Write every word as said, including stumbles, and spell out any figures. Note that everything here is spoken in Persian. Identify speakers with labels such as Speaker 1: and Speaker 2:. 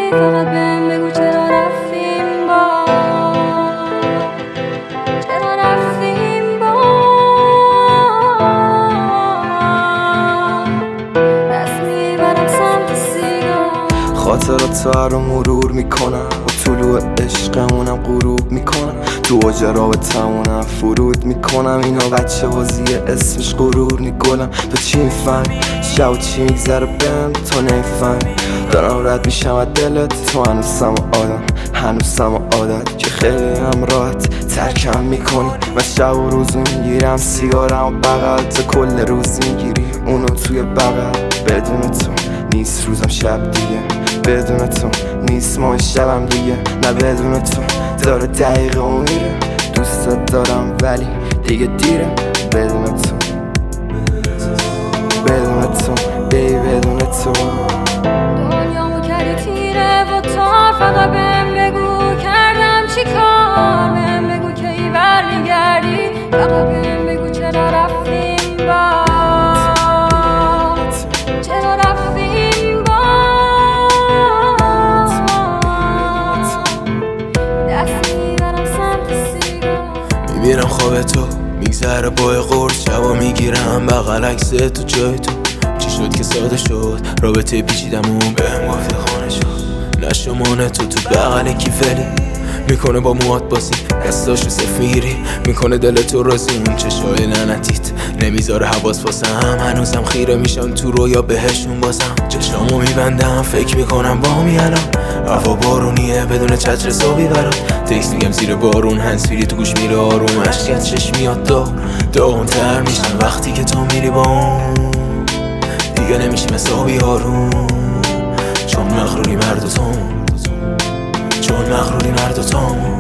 Speaker 1: فقط بهم بگو چرا رفتیم با چرا رفتیم با دست میبرم سمت سیگار.
Speaker 2: خاطرات تو رو مرور میکنم و طلوع عشقمونم غروب میکنم، تو اوج رابطمونم فرود میکنم. اینا بچه بازیه اسمش غرور میگلم. تو چی میفهمی شب و چی میگذره بهم تو نمیفهمی. دارم رد میشم از دلت تو هنوزم آدم هنوزم عادت که خیلی هم راحت ترکم میکنی. من شب و روز میگیرم سیگارم و بغل تو کل روز میگیری اونو توی بغل. بدون تو نیست روزم شب دیگه، بدون تو نیست ماه شبم دیگه. نه بدون تو داره دقیقه و میره. دوستت دارم ولی دیگه دیره. بدون تو بدون تو بی بدون تو
Speaker 1: دنیامو کردی تیره و تار. فقط بهم بگو کردم چی کار. بهم بگو کی برمیگردی. فقط بهم بگو چرا رفتیم با چرا رفتیم با دست میبرم سمت سیگار.
Speaker 3: میبینم خواب تو میگذره با قرص. شبا میگیرم بغل عکس تو جای تو. چی شد که ساده شد رابطه پیچیدمون بهم گفتی خانه شد. نشمانه تو تو بغل کیفلی میکنه با موات بازی. دستاشو سفیری میکنه دل تو رازی. اون چشای لعنتیت نمیذاره حواس واسم. هنوزم خیره میشم تو رویا بهشون بازم. چشامو میبندم فکر میکنم با میالم. هوا بارونیه بدون چتر صابی برام. تکس میگم زیر بارون هنسفیری تو گوش میره آروم. عشقت چشم میاد داغ داغون تر میشن وقتی که تو میری با اون. دیگه نمیشیم حسابی آروم چون مغروری مرد و تو چون مغروری مرد و تو